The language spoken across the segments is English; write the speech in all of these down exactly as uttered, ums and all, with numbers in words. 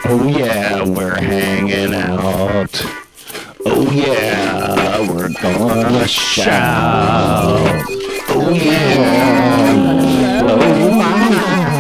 Oh yeah, we're hanging out. Oh yeah, we're gonna shout. Oh yeah, oh my.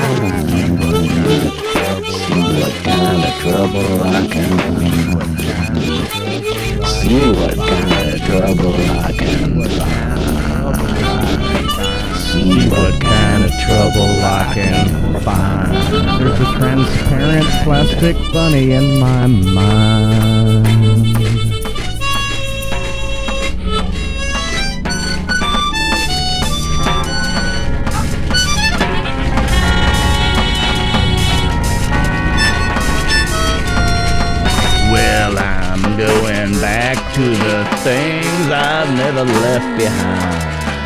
See what kind of trouble I can find. See what kind of trouble I can find. See what kind of trouble I can find. There's a transparent plastic bunny in my mind. Well, I'm going back to the things I've never left behind.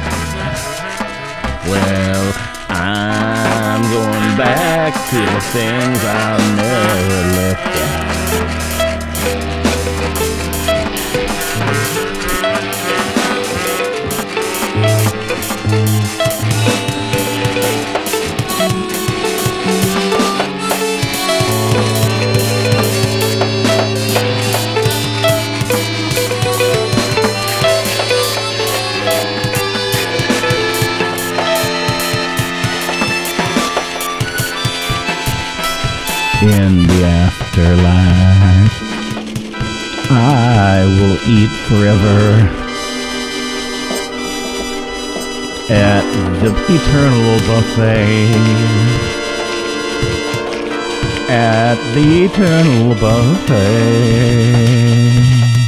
Well, I'm going back to the things I've never left behind. In the afterlife, I will eat forever at the eternal buffet. At the eternal buffet.